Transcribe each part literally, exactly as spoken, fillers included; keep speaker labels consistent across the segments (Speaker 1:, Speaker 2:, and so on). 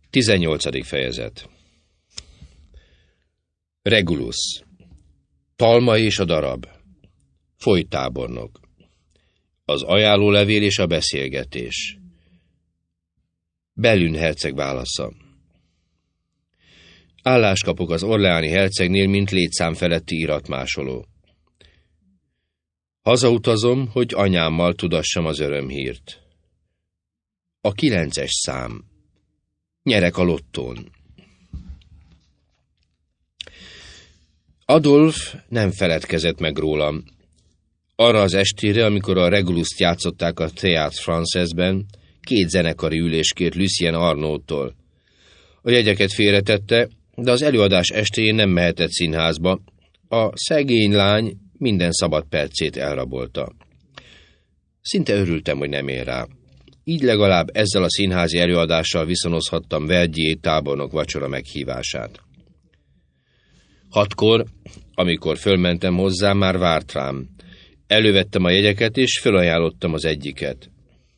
Speaker 1: tizennyolcadik fejezet. Regulus. Talma és a darab. Folytábornok. Az ajánlólevél és a beszélgetés. Bellün herceg válasza. Állást kapok az orleáni hercegnél, mint létszám feletti iratmásoló. Hazautazom, hogy anyámmal tudassam az örömhírt. A kilences szám. Nyerek a lottón. Adolf nem feledkezett meg rólam. Arra az estére, amikor a Regulust játszották a Théâtre Françaisben, két zenekari ülés kért Lucien Arnaud-tól. A jegyeket félretette, de az előadás estéjén nem mehetett színházba. A szegény lány minden szabad percét elrabolta. Szinte örültem, hogy nem ér rá. Így legalább ezzel a színházi előadással viszonozhattam Verdier tábornok vacsora meghívását. Hatkor, amikor fölmentem hozzá, már várt rám. Elővettem a jegyeket, és fölajánlottam az egyiket.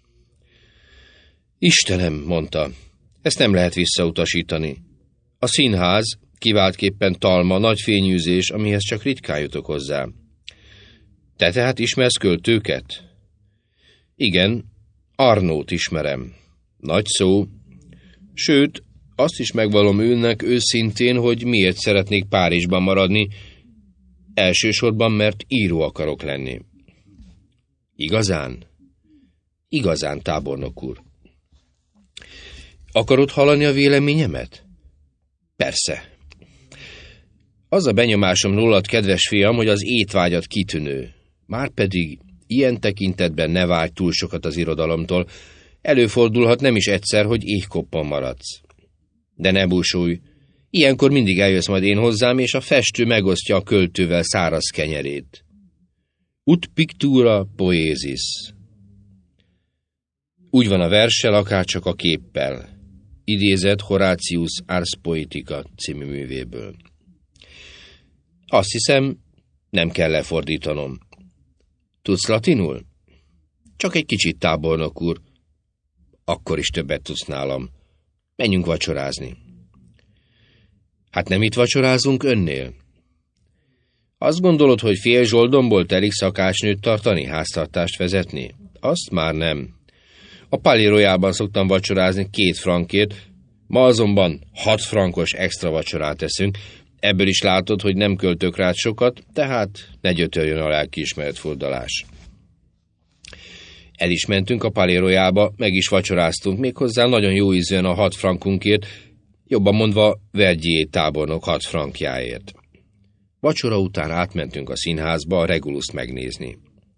Speaker 1: Istenem, mondta, ezt nem lehet visszautasítani. A színház, kiváltképpen Talma, nagy fényűzés, amihez csak ritkán jutok hozzá. Te tehát ismersz költőket? Igen, Arnaud-t ismerem. Nagy szó. Sőt, azt is megvallom önnek őszintén, hogy miért szeretnék Párizsban maradni, elsősorban, mert író akarok lenni. Igazán? Igazán, tábornok úr. Akarod hallani a véleményemet? Persze. Az a benyomásom rólad, kedves fiam, hogy az étvágyat kitűnő. Márpedig ilyen tekintetben ne vágy túl sokat az irodalomtól. Előfordulhat nem is egyszer, hogy éhkoppan maradsz. De ne búsulj, ilyenkor mindig eljössz majd én hozzám, és a festő megosztja a költővel száraz kenyerét. Ut pictura poesis. Úgy van a verssel, akárcsak a képpel. Idézett Horatius Ars Poetica című művéből. Azt hiszem, nem kell lefordítanom. Tudsz latinul? Csak egy kicsit, tábornok úr. Akkor is többet tudsz nálam. Menjünk vacsorázni. Hát nem itt vacsorázunk önnél? Azt gondolod, hogy fél zsoldomból telik szakácsnőt tartani, háztartást vezetni? Azt már nem. A Palais Royalban szoktam vacsorázni két frankért, ma azonban hat frankos extra vacsorát teszünk. Ebből is látod, hogy nem költök rád sokat, tehát ne gyötörjön a lelkiismeret furdalás. El is mentünk a Palais Royalba, meg is vacsoráztunk, méghozzá nagyon jó ízűen a hat frankunkért, jobban mondva Verdier tábornok hat frankjáért. Vacsora után átmentünk a színházba a Regulust megnézni.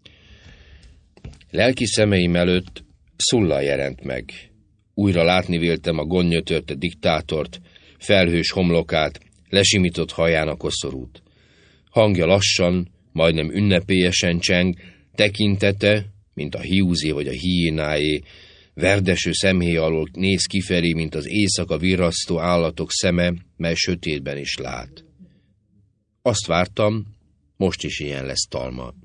Speaker 1: Lelki szemeim előtt Sulla jelent meg. Újra látni véltem a gonnnyötörte diktátort, felhős homlokát, lesimított haján a koszorút. Hangja lassan, majdnem ünnepélyesen cseng, tekintete, mint a hiúzé vagy a hiénáé, verdeső szemhéj alól néz kifelé, mint az éjszaka virrasztó állatok szeme, mely sötétben is lát. Azt vártam, most is ilyen lesz Talma.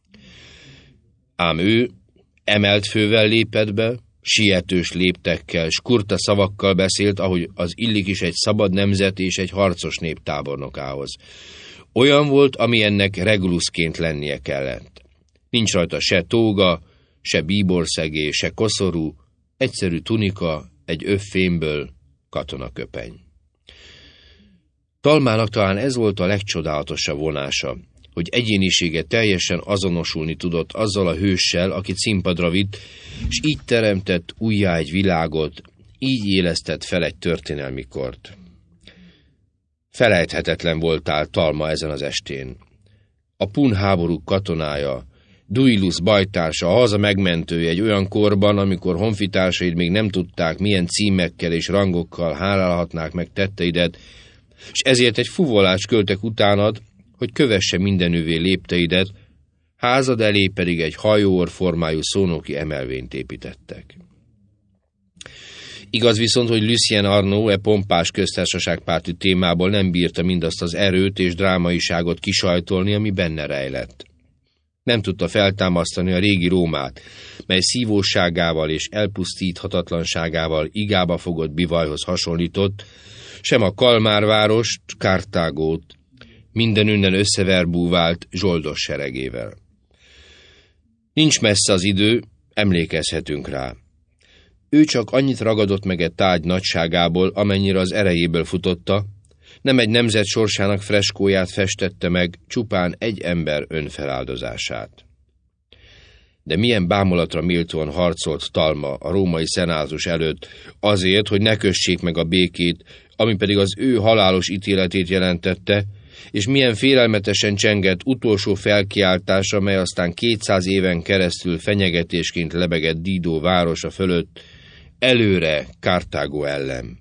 Speaker 1: Ám ő emelt fővel lépett be, sietős léptekkel, s kurta szavakkal beszélt, ahogy az illik is egy szabad nemzet és egy harcos nép tábornokához. Olyan volt, ami ennek Regulusként lennie kellett. Nincs rajta se tóga, se bíborszegé, se koszorú, egyszerű tunika, egy öv fémből, katonaköpeny. Talmának talán ez volt a legcsodálatosabb vonása, hogy egyénisége teljesen azonosulni tudott azzal a hőssel, akit színpadra vitt, és így teremtett újjá egy világot, így élesztett fel egy történelmi kort. Felejthetetlen voltál, Talma, ezen az estén. A pun háború katonája, Duilius bajtársa, a haza megmentője egy olyan korban, amikor honfitársaid még nem tudták, milyen címekkel és rangokkal hálálhatnák meg tetteidet, és ezért egy fuvolást költek utánad, hogy kövesse mindenüvé lépteidet, házad elé pedig egy hajóor formájú szónoki emelvényt építettek. Igaz viszont, hogy Lucien Arnaud e pompás köztársaságpárti témából nem bírta mindazt az erőt és drámaiságot kisajtolni, ami benne rejlett. Nem tudta feltámasztani a régi Rómát, mely szívóságával és elpusztíthatatlanságával igába fogott bivajhoz hasonlított, sem a Kalmárvárost, Kartágót, mindenünnen összeverbúvált zsoldos seregével. Nincs messze az idő, emlékezhetünk rá. Ő csak annyit ragadott meg egy tárgy nagyságából, amennyire az erejéből futotta, nem egy nemzet sorsának freskóját festette meg, csupán egy ember önfeláldozását. De milyen bámulatra méltóan harcolt Talma a római szenátus előtt azért, hogy ne kössék meg a békét, ami pedig az ő halálos ítéletét jelentette, és milyen félelmetesen csengett utolsó felkiáltása, mely aztán kétszáz éven keresztül fenyegetésként lebegett Dido városa fölött, előre Kartágó ellen.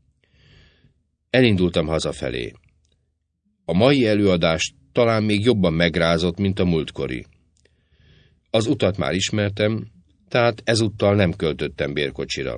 Speaker 1: Elindultam hazafelé. A mai előadás talán még jobban megrázott, mint a múltkori. Az utat már ismertem, tehát ezúttal nem költöttem bérkocsira.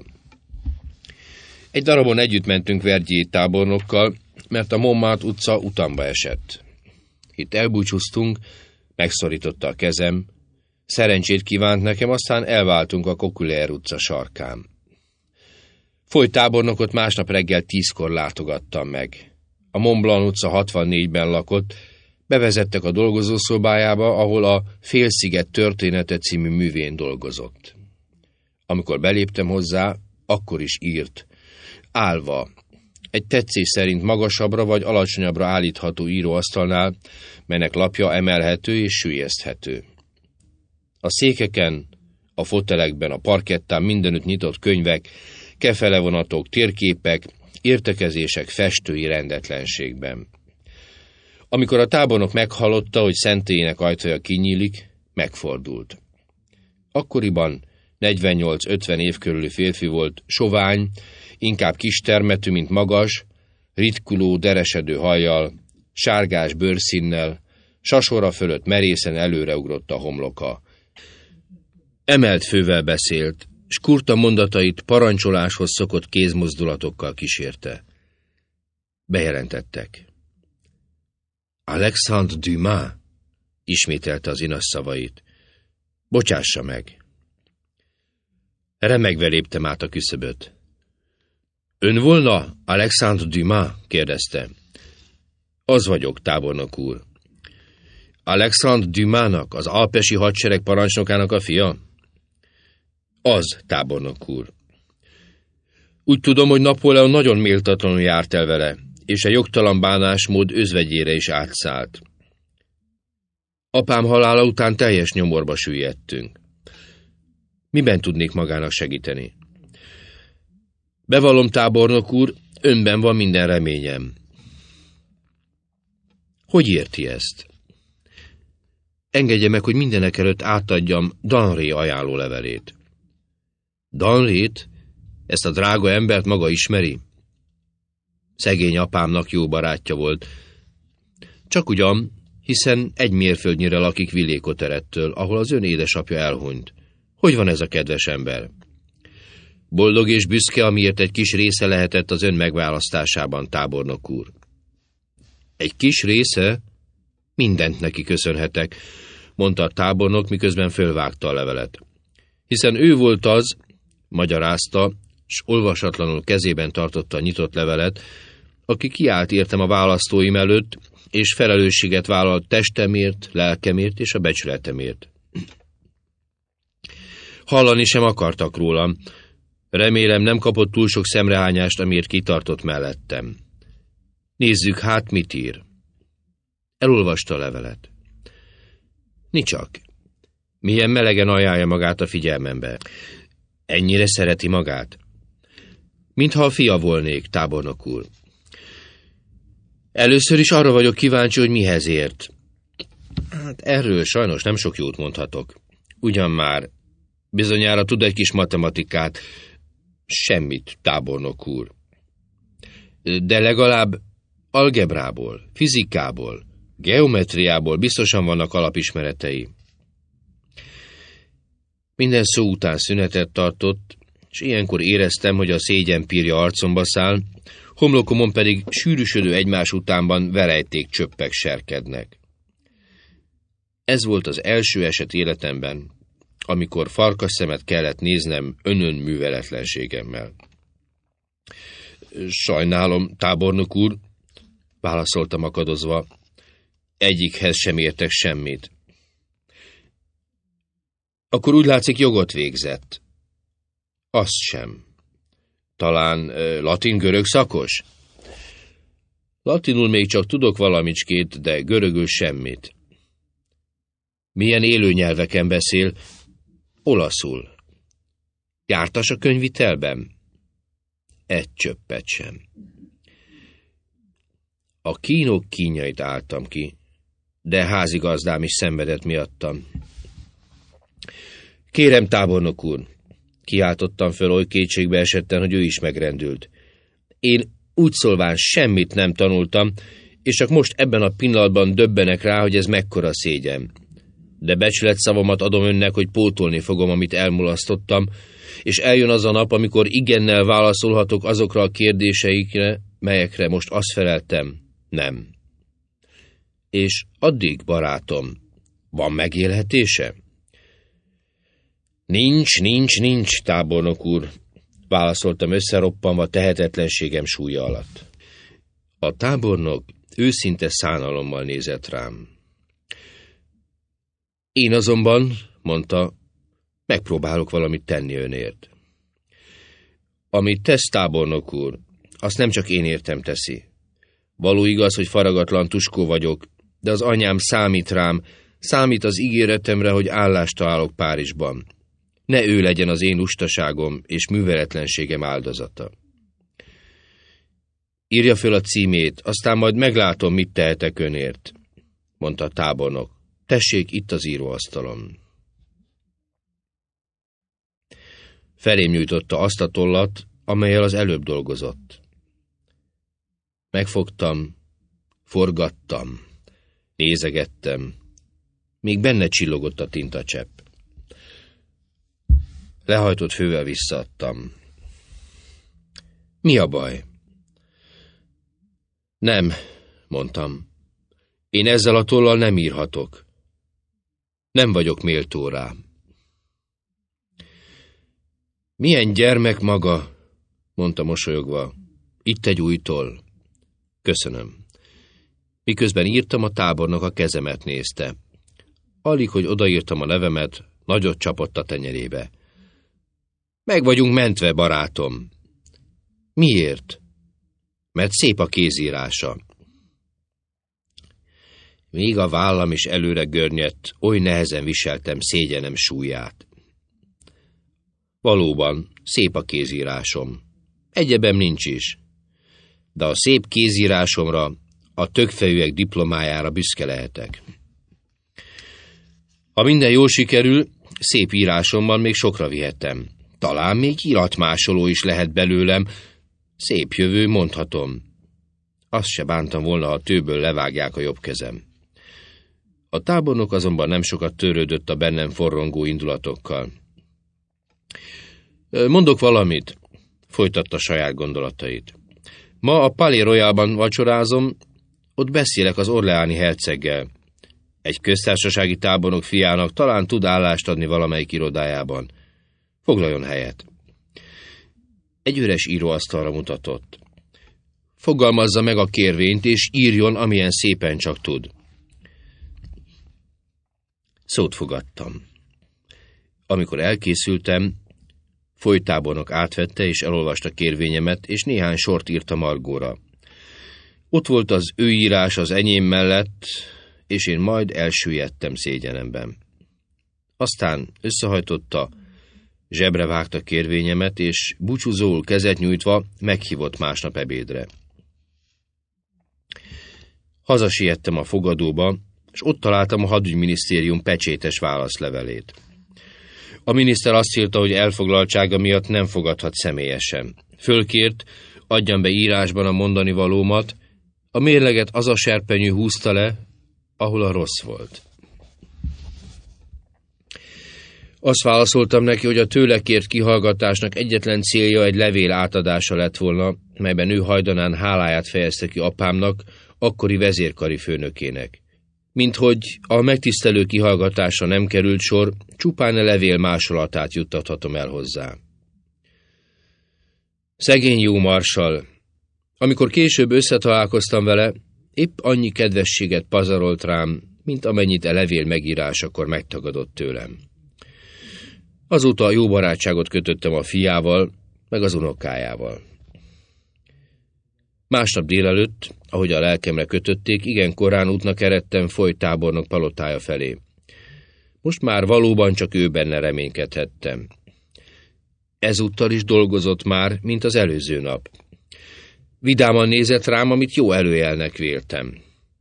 Speaker 1: Egy darabon együtt mentünk Verdier tábornokkal, mert a Montmartre utca utamba esett. Itt elbúcsúztunk, megszorította a kezem, szerencsét kívánt nekem, aztán elváltunk a Coquelier utca sarkán. Foly tábornokot másnap reggel tízkor látogattam meg. A Mont Blanc utca hatvannégyben lakott, bevezettek a dolgozószobájába, ahol a Félsziget története című művén dolgozott. Amikor beléptem hozzá, akkor is írt, állva, egy tetszés szerint magasabbra vagy alacsonyabbra állítható íróasztalnál, melynek lapja emelhető és süllyeszthető. A székeken, a fotelekben, a parkettán mindenütt nyitott könyvek, kefelevonatok, térképek, értekezések festői rendetlenségben. Amikor a tábornok meghallotta, hogy szentélyének ajtaja kinyílik, megfordult. Akkoriban negyvennyolc-ötven év körüli férfi volt, sovány, inkább kistermetű, mint magas, ritkuló, deresedő hajjal, sárgás bőrszínnel, sasora fölött merészen előreugrott a homloka. Emelt fővel beszélt, s kurta mondatait parancsoláshoz szokott kézmozdulatokkal kísérte. Bejelentettek. Alexandre Dumas, ismételte az inas szavait. Bocsássa meg. Remegve léptem át a küszöböt. Ön volna Alexandre Dumas? Kérdezte. Az vagyok, tábornok úr. Alexandre Dumasnak, az alpesi hadsereg parancsnokának a fia? Az, tábornok úr. Úgy tudom, hogy Napóleon nagyon méltatlanul járt el vele, és a jogtalan bánásmód özvegyére is átszállt. Apám halála után teljes nyomorba süllyedtünk. Miben tudnék magának segíteni? Bevallom, tábornok úr, önben van minden reményem. Hogy érti ezt? Engedje meg, hogy mindenek előtt átadjam Danré ajánlólevelét. Danrét? Ezt a drága embert maga ismeri? Szegény apámnak jó barátja volt. Csak ugyan, hiszen egy mérföldnyire lakik Villékoterettől, ahol az ön édesapja elhunyt. Hogy van ez a kedves ember? Boldog és büszke, amiért egy kis része lehetett az ön megválasztásában, tábornok úr. Egy kis része? Mindent neki köszönhetek, mondta a tábornok, miközben fölvágta a levelet. Hiszen ő volt az, magyarázta, s olvasatlanul kezében tartotta a nyitott levelet, aki kiállt értem a választóim előtt, és felelősséget vállalt testemért, lelkemért és a becsületemért. Hallani sem akartak rólam. Remélem, nem kapott túl sok szemrehányást, amiért kitartott mellettem. Nézzük hát, mit ír. Elolvasta a levelet. Nicsak. Milyen melegen ajánlja magát a figyelmembe. Ennyire szereti magát? Mintha a fia volnék, tábornok úr. Először is arra vagyok kíváncsi, hogy mihez ért. Hát erről sajnos nem sok jót mondhatok. Ugyan már, bizonyára tud egy kis matematikát. Semmit, tábornok úr. De legalább algebrából, fizikából, geometriából biztosan vannak alapismeretei. Minden szó után szünetet tartott, és ilyenkor éreztem, hogy a szégyenpírja arcomba száll, homlokomon pedig sűrűsödő egymás utánban verejték csöppek serkednek. Ez volt az első eset életemben, amikor farkas szemet kellett néznem önön műveletlenségemmel. Sajnálom, tábornok úr, válaszoltam akadozva, egyikhez sem értek semmit. Akkor úgy látszik, jogot végzett. Azt sem. Talán uh, latin-görög szakos? Latinul még csak tudok valamicskét, de görögül semmit. Milyen élő nyelveken beszél? Olaszul. Jártas a könyvitelben? Egy csöppet sem. A kínok kínjait álltam ki, de házigazdám is szenvedett miattam. Kérem, tábornok úr, kiáltottam föl oly kétségbe esetten, hogy ő is megrendült. Én úgy szólván semmit nem tanultam, és csak most ebben a pillanatban döbbenek rá, hogy ez mekkora szégyen. De becsületszavamat adom önnek, hogy pótolni fogom, amit elmulasztottam, és eljön az a nap, amikor igennel válaszolhatok azokra a kérdéseikre, melyekre most azt feleltem, nem. És addig, barátom, van megélhetése? Nincs, nincs, nincs, tábornok úr, válaszoltam összeroppanva tehetetlenségem súlya alatt. A tábornok őszinte szánalommal nézett rám. Én azonban, mondta, megpróbálok valamit tenni önért. Amit tesz, tábornok úr, azt nem csak én értem teszi. Való igaz, hogy faragatlan tuskó vagyok, de az anyám számít rám, számít az ígéretemre, hogy állást találok Párizsban. Ne ő legyen az én lustaságom és műveletlenségem áldozata. Írja föl a címét, aztán majd meglátom, mit tehetek önért, mondta a tábornok. Tessék, itt az íróasztalon. Felém nyújtotta azt a tollat, amellyel az előbb dolgozott. Megfogtam, forgattam, nézegettem, még benne csillogott a tintacsepp. Lehajtott fővel visszaadtam. Mi a baj? Nem, mondtam. Én ezzel a tollal nem írhatok. Nem vagyok méltó rá. Milyen gyermek maga, mondta mosolyogva. Itt egy új toll. Köszönöm. Miközben írtam, a tábornok a kezemet nézte. Alig, hogy odaírtam a nevemet, nagyot csapott a tenyerébe. Meg vagyunk mentve, barátom. Miért? Mert szép a kézírása. Még a vállam is előre görnyedt, oly nehezen viseltem szégyenem súlyát. Valóban, szép a kézírásom. Egyebem nincs is. De a szép kézírásomra, a tökfejűek diplomájára büszke lehetek. Ha minden jól sikerül, szép írásommal még sokra vihetem. Talán még iratmásoló is lehet belőlem. Szép jövő, mondhatom. Azt se bántam volna, ha tőből levágják a jobb kezem. A tábornok azonban nem sokat törődött a bennem forrongó indulatokkal. Mondok valamit, folytatta saját gondolatait. Ma a Palais Royalban vacsorázom, ott beszélek az orleáni herceggel. Egy köztársasági tábornok fiának talán tud állást adni valamelyik irodájában. Foglaljon helyet. Egy üres íróasztalra mutatott. Fogalmazza meg a kérvényt, és írjon, amilyen szépen csak tud. Szót fogadtam. Amikor elkészültem, folytábornok átvette és elolvasta kérvényemet, és néhány sort írt a margóra. Ott volt az ő írás az enyém mellett, és én majd elsüllyedtem szégyenemben. Aztán összehajtotta, zsebre vágta kérvényemet, és búcsúzóul kezet nyújtva meghívott másnap ebédre. Hazasiettem a fogadóba, és ott találtam a hadügyminisztérium pecsétes válaszlevelét. A miniszter azt írta, hogy elfoglaltsága miatt nem fogadhat személyesen. Fölkért, adjam be írásban a mondani valómat, a mérleget az a serpenyő húzta le, ahol a rossz volt. Azt válaszoltam neki, hogy a tőle kért kihallgatásnak egyetlen célja egy levél átadása lett volna, melyben ő hajdanán háláját fejezte ki apámnak, akkori vezérkari főnökének. Minthogy a megtisztelő kihallgatása nem került sor, csupán a levél másolatát juttathatom el hozzá. Szegény jó marsall. Amikor később összetalálkoztam vele, épp annyi kedvességet pazarolt rám, mint amennyit a levél megírásakor megtagadott tőlem. Azóta jó barátságot kötöttem a fiával, meg az unokájával. Másnap délelőtt, ahogy a lelkemre kötötték, igen korán útnak eredtem Foy tábornok palotája felé. Most már valóban csak ő benne reménykedhettem. Ezúttal is dolgozott már, mint az előző nap. Vidáman nézett rám, amit jó előjelnek véltem.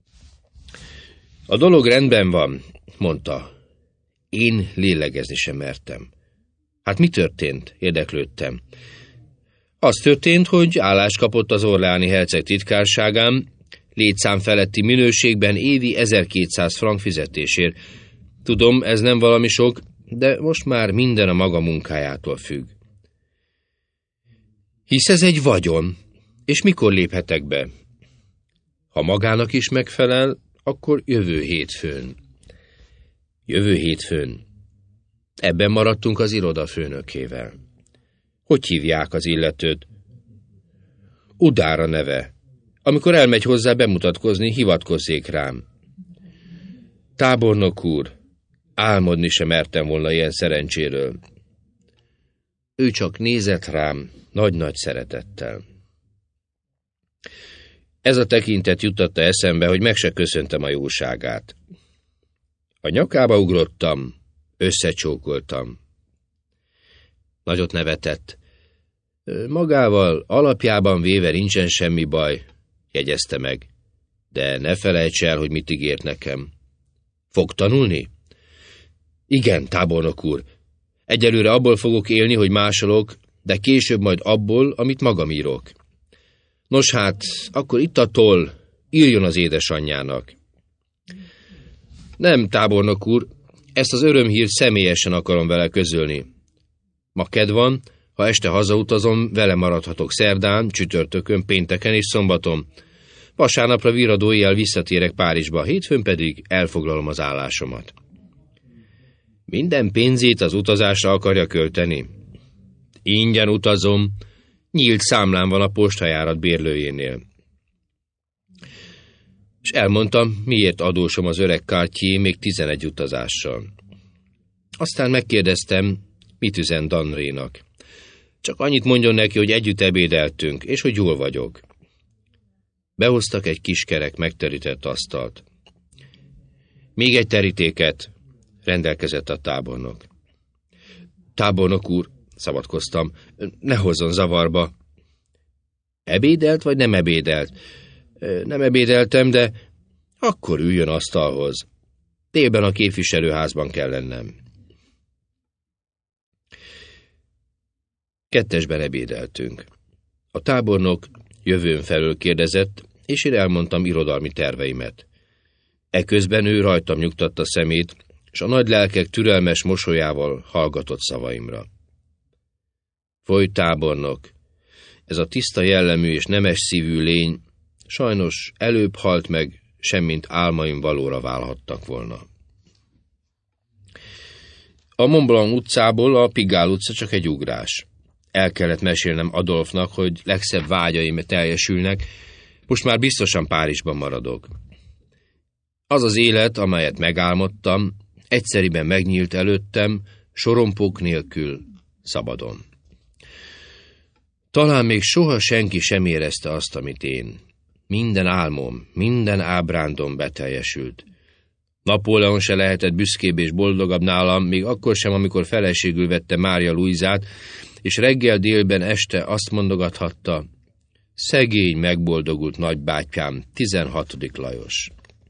Speaker 1: A dolog rendben van, mondta. Én lélegezni sem mertem. Hát mi történt? Érdeklődtem. Az történt, hogy állást kapott az orleáni herceg titkárságán, létszám feletti minőségben évi ezerkétszáz frank fizetésért. Tudom, ez nem valami sok, de most már minden a maga munkájától függ. Hisz ez egy vagyon, és mikor léphetek be? Ha magának is megfelel, akkor jövő hétfőn. Jövő hétfőn. Ebben maradtunk az iroda főnökével. Hogy hívják az illetőt? Udára neve. Amikor elmegy hozzá bemutatkozni, hivatkozzék rám. Tábornok úr, álmodni sem mertem volna ilyen szerencséről. Ő csak nézett rám nagy-nagy szeretettel. Ez a tekintet juttatta eszembe, hogy meg se köszöntem a jóságát. A nyakába ugrottam, összecsókoltam. Nagyot nevetett. Magával alapjában véve nincsen semmi baj, jegyezte meg. De ne felejts el, hogy mit ígért nekem. Fog tanulni? Igen, tábornok úr. Egyelőre abból fogok élni, hogy másolok, de később majd abból, amit magam írok. Nos hát, akkor itt a toll, írjon az édesanyjának. Nem, tábornok úr, ezt az örömhírt személyesen akarom vele közölni. Ma kedv van, ha este hazautazom, vele maradhatok szerdán, csütörtökön, pénteken és szombaton. Vasárnapra viradó éjjel visszatérek Párizsba, hétfőn pedig elfoglalom az állásomat. Minden pénzét az utazásra akarja költeni. Ingyen utazom, nyílt számlám van a postajárat bérlőjénél. És elmondtam, miért adósom az öreg Cartier még tizenegy utazással. Aztán megkérdeztem, mit üzen Danrénak. Csak annyit mondjon neki, hogy együtt ebédeltünk, és hogy jól vagyok. Behoztak egy kis kerek megterített asztalt. Még egy terítéket, rendelkezett a tábornok. Tábornok úr, szabadkoztam, ne hozzon zavarba. Ebédelt, vagy nem ebédelt? Nem ebédeltem, de akkor üljön asztalhoz. Délben a képviselőházban kell lennem. Kettesben ebédeltünk. A tábornok jövőn felől kérdezett, és én elmondtam irodalmi terveimet. Eközben ő rajtam nyugtatta szemét, és a nagy lelkek türelmes mosolyával hallgatott szavaimra. Foy tábornok, ez a tiszta jellemű és nemes szívű lény sajnos előbb halt meg, semmint álmaim valóra válhattak volna. A Mont Blanc utcából a Pigalle utca csak egy ugrás. El kellett mesélnem Adolfnak, hogy legszebb vágyaim teljesülnek, most már biztosan Párizsban maradok. Az az élet, amelyet megálmodtam, egyszeriben megnyílt előttem, sorompók nélkül, szabadon. Talán még soha senki sem érezte azt, amit én. Minden álmom, minden ábrándom beteljesült. Napóleon se lehetett büszkébb és boldogabb nálam, még akkor sem, amikor feleségül vette Mária Luisát, és reggel, délben, este azt mondogathatta, szegény, megboldogult nagybátyám, tizenhatodik Lajos.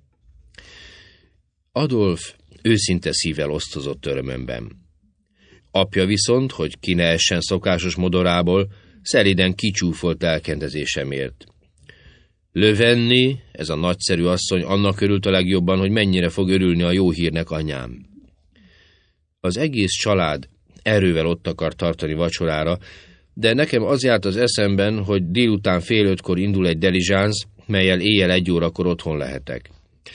Speaker 1: Adolf őszinte szívvel osztozott örömömben. Apja viszont, hogy ki ne essen szokásos modorából, szeliden kicsúfolt elkendezésemért. Lövenni, ez a nagyszerű asszony annak örült a legjobban, hogy mennyire fog örülni a jó hírnek anyám. Az egész család erővel ott akar tartani vacsorára, de nekem az járt az eszemben, hogy délután fél ötkor indul egy delizsánsz, mellyel éjjel egy órakor otthon lehetek.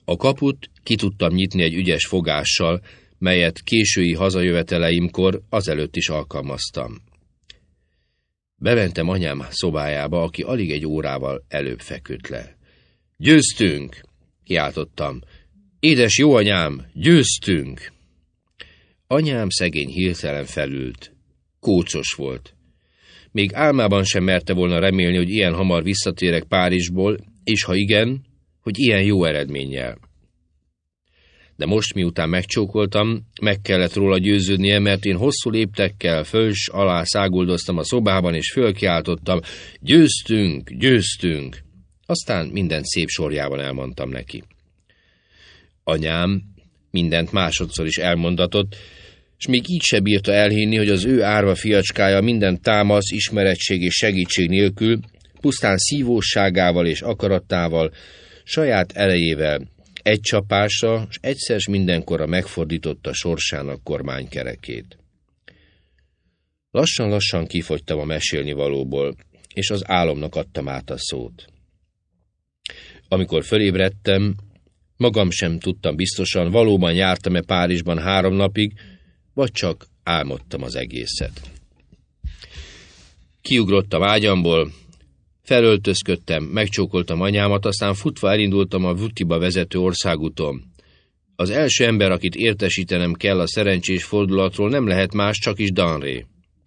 Speaker 1: A kaput ki tudtam nyitni egy ügyes fogással, melyet késői hazajöveteleimkor azelőtt is alkalmaztam. Bementem anyám szobájába, aki alig egy órával előbb feküdt le. Győztünk! Kiáltottam. Édes jó anyám, győztünk! Anyám szegény hirtelen felült. Kócos volt. Még álmában sem merte volna remélni, hogy ilyen hamar visszatérek Párizsból, és ha igen, hogy ilyen jó eredménnyel. De most, miután megcsókoltam, meg kellett róla győződnie, mert én hosszú léptekkel föl s alá száguldoztam a szobában, és fölkiáltottam, győztünk, győztünk. Aztán mindent szép sorjában elmondtam neki. Anyám mindent másodszor is elmondatott, s még így se bírta elhinni, hogy az ő árva fiacskája minden támasz, ismerettség és segítség nélkül, pusztán szívóságával és akarattával, saját erejével egy csapásra, s egyszer s mindenkorra megfordította sorsának kormánykerekét. Lassan-lassan kifogytam a mesélnivalóból, és az álomnak adtam át a szót. Amikor fölébredtem, magam sem tudtam biztosan, valóban jártam-e Párizsban három napig, vagy csak álmodtam az egészet. Kiugrottam ágyamból, felöltözködtem, megcsókoltam anyámat, aztán futva elindultam a Vutiba vezető országúton. Az első ember, akit értesítenem kell a szerencsés fordulatról, nem lehet más, csak is Danré.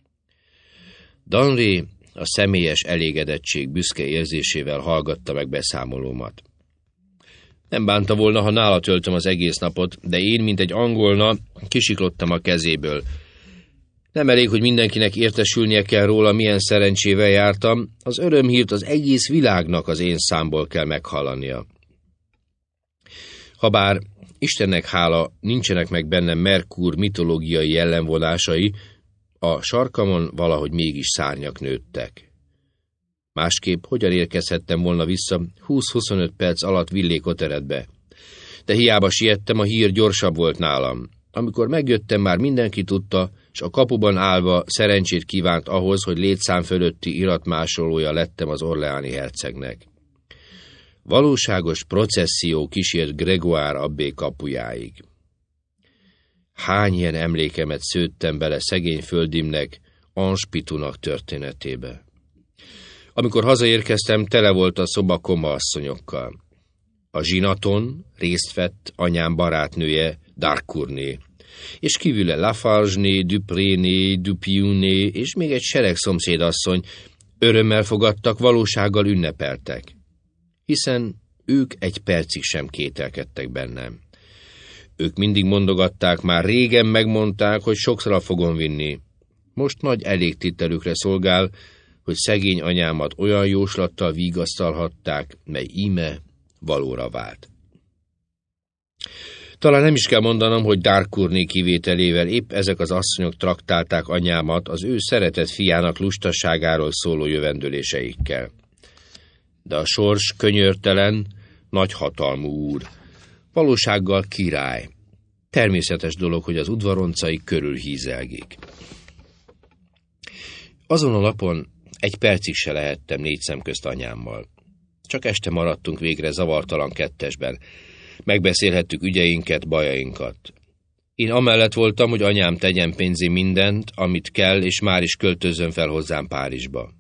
Speaker 1: Danré a személyes elégedettség büszke érzésével hallgatta meg beszámolómat. Nem bánta volna, ha nála töltöm az egész napot, de én, mint egy angolna, kisiklottam a kezéből. Nem elég, hogy mindenkinek értesülnie kell róla, milyen szerencsével jártam, az örömhírt az egész világnak az én számból kell meghallania. Habár Istennek hála, nincsenek meg bennem Merkur mitológiai jellemvonásai, a sarkamon valahogy mégis szárnyak nőttek. Másképp hogyan érkezhettem volna vissza húsz-huszonöt perc alatt Villers-Cotterêtbe? De hiába siettem, a hír gyorsabb volt nálam. Amikor megjöttem, már mindenki tudta, s a kapuban állva szerencsét kívánt ahhoz, hogy létszám fölötti iratmásolója lettem az orleáni hercegnek. Valóságos processzió kísért Grégoire abbé kapujáig. Hány ilyen emlékemet szőttem bele szegény földimnek, Ange-Pitounak történetébe. Amikor hazaérkeztem, tele volt a szoba koma asszonyokkal. A zsinaton részt vett anyám barátnője, Darcourné, és kívüle Lafargené, Dupréné, Dupionné és még egy sereg szomszédasszony örömmel fogadtak, valósággal ünnepeltek, hiszen ők egy percig sem kételkedtek bennem. Ők mindig mondogatták, már régen megmondták, hogy sokszor fogom vinni. Most nagy elégtételükre szolgál, hogy szegény anyámat olyan jóslattal vigasztalhatták, mely íme valóra vált. Talán nem is kell mondanom, hogy Darcourné kivételével épp ezek az asszonyok traktálták anyámat az ő szeretett fiának lustaságáról szóló jövendőléseikkel. De a sors könyörtelen, nagyhatalmú úr, valósággal király. Természetes dolog, hogy az udvaroncai körül hízelgik. Azon a napon egy percig se lehettem négy szem közt anyámmal. Csak este maradtunk végre zavartalan kettesben. Megbeszélhettük ügyeinket, bajainkat. Én amellett voltam, hogy anyám tegyen pénzé mindent, amit kell, és már is költözzön fel hozzám Párizsba.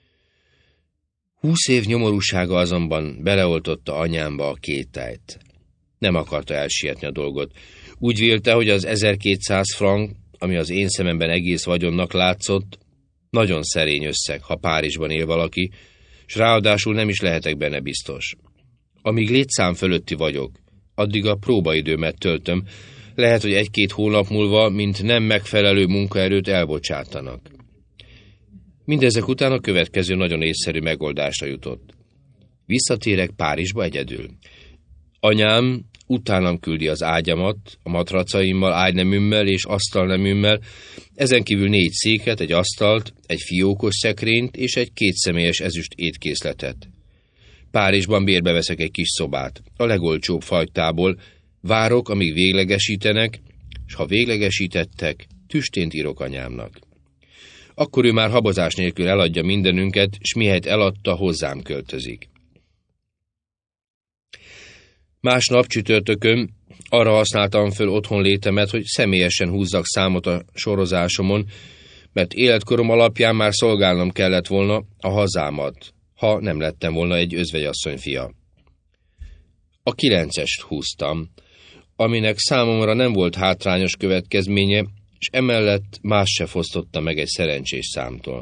Speaker 1: Húsz év nyomorúsága azonban beleoltotta anyámba a kételyt. Nem akarta elsietni a dolgot. Úgy vélte, hogy az ezerkétszáz frank, ami az én szememben egész vagyonnak látszott, nagyon szerény összeg, ha Párizsban él valaki, s ráadásul nem is lehetek benne biztos. Amíg létszám fölötti vagyok, addig a próbaidőmet töltöm, lehet, hogy egy-két hónap múlva, mint nem megfelelő munkaerőt elbocsátanak. Mindezek után a következő nagyon észszerű megoldásra jutott. Visszatérek Párizsba egyedül. Anyám utánam küldi az ágyamat, a matracaimmal, ágyneműmmel és asztalneműmmel, ezen kívül négy széket, egy asztalt, egy fiókos szekrényt és egy kétszemélyes ezüst étkészletet. Párizsban bérbe veszek egy kis szobát, a legolcsóbb fajtából, várok, amíg véglegesítenek, s ha véglegesítettek, tüstént írok anyámnak. Akkor ő már habozás nélkül eladja mindenünket, s mihelyt eladta, hozzám költözik. Másnap csütörtökön arra használtam föl otthon létemet, hogy személyesen húzzak számot a sorozásomon, mert életkorom alapján már szolgálnom kellett volna a hazámat, ha nem lettem volna egy özvegyasszony fia. A kilencest húztam, aminek számomra nem volt hátrányos következménye, és emellett más se fosztotta meg egy szerencsés számtól.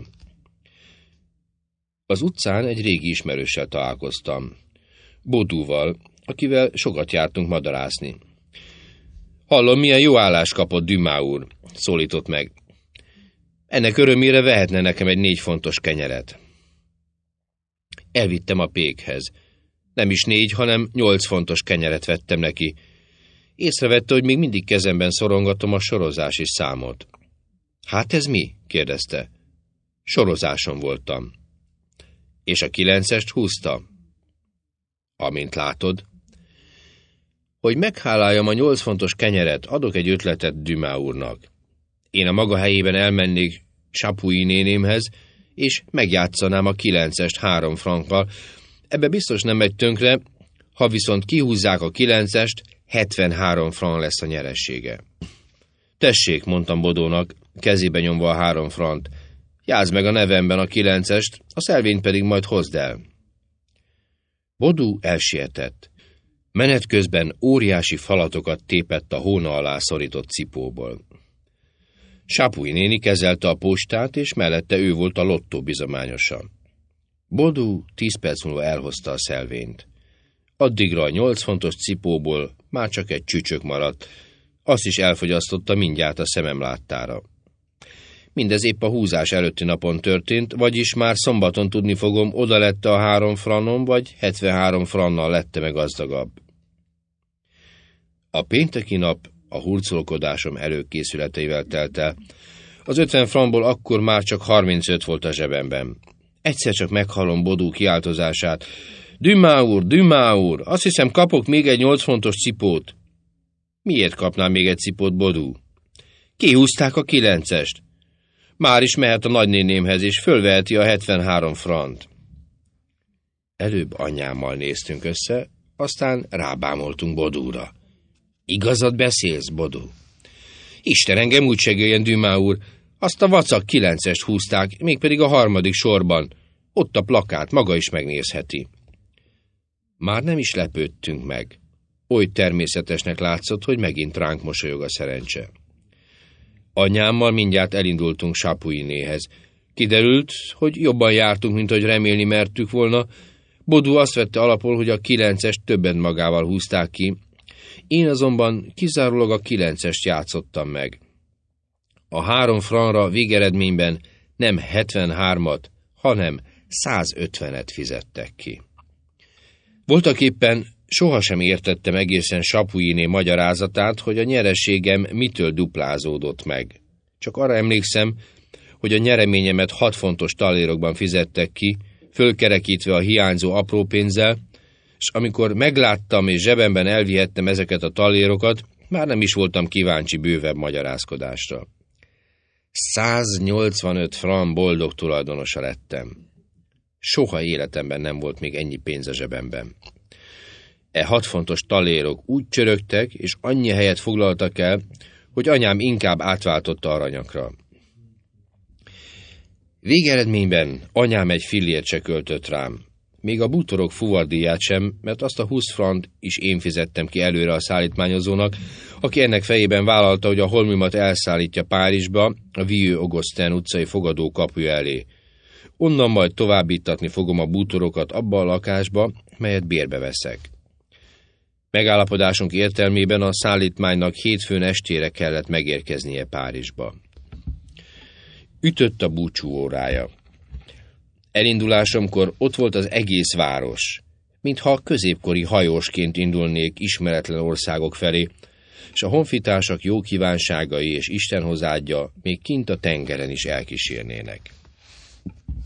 Speaker 1: Az utcán egy régi ismerőssel találkoztam, Bodúval, akivel sokat jártunk madarászni. Hallom, milyen jó állást kapott Dumas úr, szólított meg. Ennek örömére vehetne nekem egy négy fontos kenyeret. Elvittem a pékhez. Nem is négy, hanem nyolc fontos kenyeret vettem neki. Észrevette, hogy még mindig kezemben szorongatom a sorozási számot. Hát ez mi? kérdezte. Sorozáson voltam. És a kilencest húzta? Amint látod. Hogy megháláljam a nyolc fontos kenyeret, adok egy ötletet Dumas úrnak. Én a maga helyében elmennék Chapuis nénémhez, és megjátszanám a kilencest három frankkal. Ebbe biztos nem megy tönkre, ha viszont kihúzzák a kilencest, hetvenhárom frank lesz a nyeressége. Tessék, mondtam Bodónak, kezébe nyomva a három frant. Játszd meg a nevemben a kilencest, a szelvényt pedig majd hozd el. Bodó elsietett. Menet közben óriási falatokat tépett a hóna alá szorított cipóból. Chapuis néni kezelte a postát, és mellette ő volt a lottó bizományosa. Bodó tíz perc múlva elhozta a szelvényt. Addigra a nyolc fontos cipóból már csak egy csücsök maradt, azt is elfogyasztotta mindjárt a szemem láttára. Mindez épp a húzás előtti napon történt, vagyis már szombaton tudni fogom, oda lette a három franom, vagy hetvenhárom frannal lette meg gazdagabb. A pénteki nap a hurcolkodásom előkészületeivel telt el. Az ötven frankból akkor már csak harmincöt volt a zsebemben. Egyszer csak meghallom Bodó kiáltozását. Dumas úr, Dumas úr, azt hiszem kapok még egy nyolc fontos cipót. Miért kapnám még egy cipót, Bodó? Kihúzták a kilencest. Már is mehet a nagynénémhez, és fölveheti a hetvenhárom frant. Előbb anyámmal néztünk össze, aztán rábámoltunk Bodóra. Igazad beszélsz, Bodó? Isten engem úgy segéljen, Dumas úr, azt a vacak kilencest húzták, mégpedig a harmadik sorban. Ott a plakát, maga is megnézheti. Már nem is lepődtünk meg. Oly természetesnek látszott, hogy megint ránk mosolyog a szerencse. Anyámmal mindjárt elindultunk Chapuisnéhez. Kiderült, hogy jobban jártunk, mint hogy remélni mertük volna. Bodó azt vette alapul, hogy a kilencest többet magával húzták ki. Én azonban kizárólag a kilencest játszottam meg. A három franra végeredményben nem hetvenhármat, hanem százötvenet fizettek ki. Voltaképpen sohasem értettem egészen Chapuisné magyarázatát, hogy a nyereségem mitől duplázódott meg. Csak arra emlékszem, hogy a nyereményemet hat fontos tallérokban fizettek ki, fölkerekítve a hiányzó apró pénzzel, és amikor megláttam és zsebemben elvihettem ezeket a tallérokat, már nem is voltam kíváncsi bővebb magyarázkodásra. száznyolcvanöt frank boldog tulajdonosa lettem. Soha életemben nem volt még ennyi pénz a zsebemben. E hat fontos tallérok úgy csörögtek, és annyi helyet foglaltak el, hogy anyám inkább átváltotta aranyakra. Végeredményben anyám egy fillért se költött rám. Még a bútorok fuvardíját sem, mert azt a húsz frant is én fizettem ki előre a szállítmányozónak, aki ennek fejében vállalta, hogy a holmimat elszállítja Párizsba, a Vieux-Augustin utcai fogadó kapuja elé. Onnan majd továbbítatni fogom a bútorokat abba a lakásba, melyet bérbe veszek. Megállapodásunk értelmében a szállítmánynak hétfőn estére kellett megérkeznie Párizsba. Ütött a búcsú órája. Elindulásomkor ott volt az egész város, mintha középkori hajósként indulnék ismeretlen országok felé, és a honfitársak jó kívánságai és Isten hozzáadja még kint a tengeren is elkísérnének.